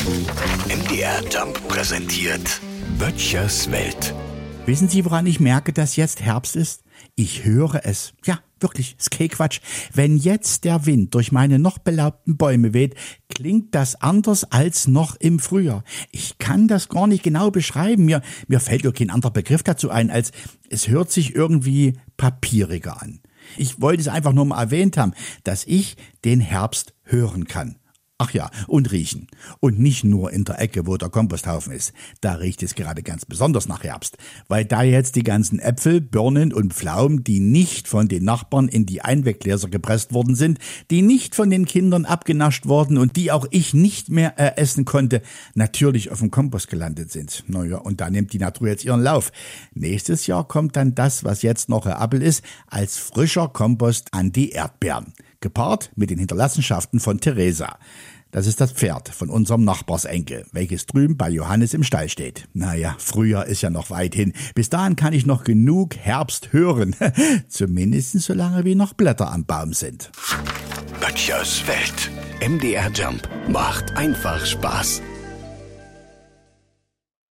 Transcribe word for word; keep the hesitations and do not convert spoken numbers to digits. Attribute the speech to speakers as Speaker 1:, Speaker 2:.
Speaker 1: M D R Jump präsentiert Böttchers Welt.
Speaker 2: Wissen Sie, woran ich merke, dass jetzt Herbst ist? Ich höre es. Ja, wirklich, ist kein Quatsch. Wenn jetzt der Wind durch meine noch belaubten Bäume weht, klingt das anders als noch im Frühjahr. Ich kann das gar nicht genau beschreiben. Mir, mir fällt doch kein anderer Begriff dazu ein, als es hört sich irgendwie papieriger an. Ich wollte es einfach nur mal erwähnt haben, dass ich den Herbst hören kann. Ach ja, und riechen. Und nicht nur in der Ecke, wo der Komposthaufen ist. Da riecht es gerade ganz besonders nach Herbst. Weil da jetzt die ganzen Äpfel, Birnen und Pflaumen, die nicht von den Nachbarn in die Einweggläser gepresst worden sind, die nicht von den Kindern abgenascht worden und die auch ich nicht mehr äh, essen konnte, natürlich auf dem Kompost gelandet sind. Naja, und da nimmt die Natur jetzt ihren Lauf. Nächstes Jahr kommt dann das, was jetzt noch ein Appel ist, als frischer Kompost an die Erdbeeren. Gepaart mit den Hinterlassenschaften von Theresa. Das ist das Pferd von unserem Nachbarsenkel, welches drüben bei Johannes im Stall steht. Naja, Frühjahr ist ja noch weit hin. Bis dahin kann ich noch genug Herbst hören. Zumindest so lange wie noch Blätter am Baum sind.
Speaker 1: Böttchers Welt. M D R Jump macht einfach Spaß.